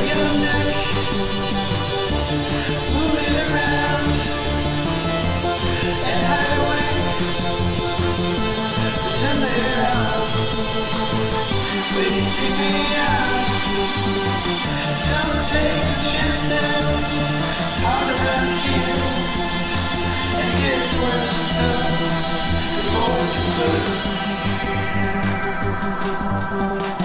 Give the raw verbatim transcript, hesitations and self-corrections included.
your neck, move it around and hide away. Pretend that you're out when you see me out. Don't take chances, it's hard around here, and it gets worse still before it gets worse.